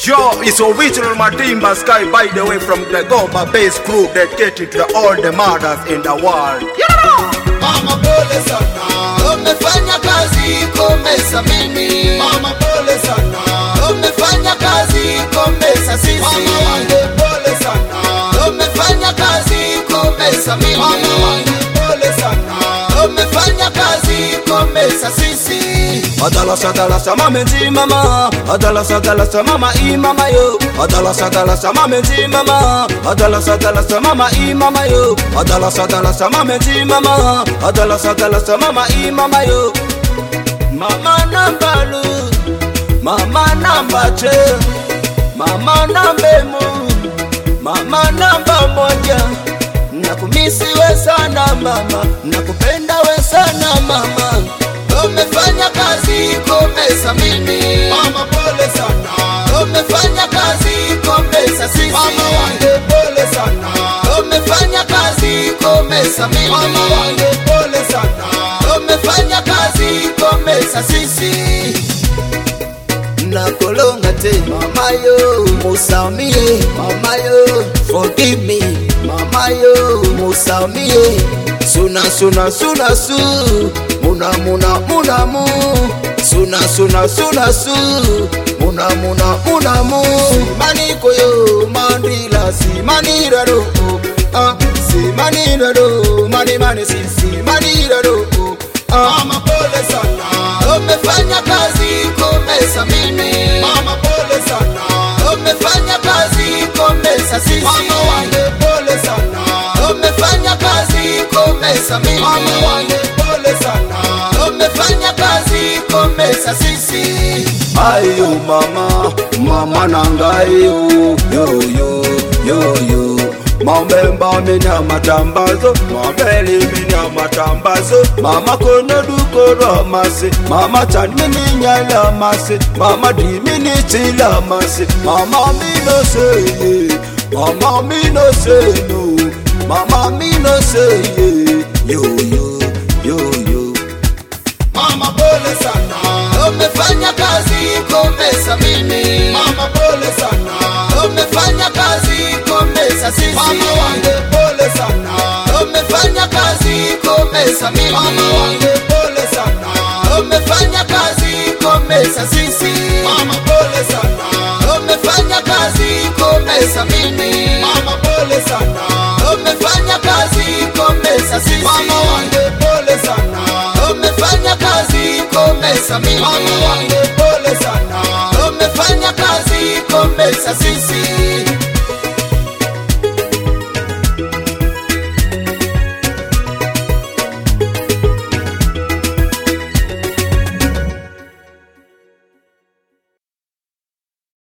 Yo, it's original Matimba Sky, by the way, from the Goma Bass crew dedicated to all the mothers in the world. Mama pole sana, umefanya kazi komesa mimi. Mama pole sana, umefanya kazi komesa sisi. Mama wangu pole sana, umefanya kazi komesa mimi. Mama wangu pole sana, umefanya kazi komesa sisi. Adala sa mama nzi mama, adala sa mama I mama yo. Adala sa mama nzi mama, adala sa mama I mama yo. Adala sa mama nzi mama, adala sa mama I mama yo. Mama namba lu, mama namba che, mama namba mu, mama namba moja. Nakumisi we sana mama, nakupenda we sana mama. Umefanya kazi komesa mimi. Mama pole sana, umefanya kazi komesa sisi. Mama wangu pole sana, umefanya kazi komesa mimi. Mama wangu pole sana, umefanya kazi komesa sisi. Nakolonga te mama yo, musamie mama yo, forgive me mama yo, musamie. Suna su, muna mu. Suna su, muna mu. Maniko yo, mandila si manira do. Si manira do, mani si manira do. Mama pole sana, umefanya kazi komesa mimi. Mama pole sana, umefanya kazi komesa sisi. Mama wangu pole sana, umefanya kazi komesa mimi. Mama wangu pole sana, umefanya kazi komesa sisi. Ayo mama, mama nangayo, yo. Mambemba minya matambazo, mambeli minya matambazo. Mama kono duko ramase, mama chan minya lamase, mama di mini chilamase. Mama mi no say, mama mi no say no, mama mi no say yo. Mama pole sana, umefanya kazi komesa mimi. Mama pole sana, umefanya kazi komesa sisi. Mama wangu pole sana, umefanya kazi komesa mimi. Mama wangu pole sana, umefanya kazi komesa sisi. Mama pole sana, umefanya kazi komesa mimi. Mama pole sana, umefanya kazi komesa sisi. Mama wangu pole sana, umefanya kazi komesa mimi. Mama wangu pole sana, umefanya kazi komesa sisi.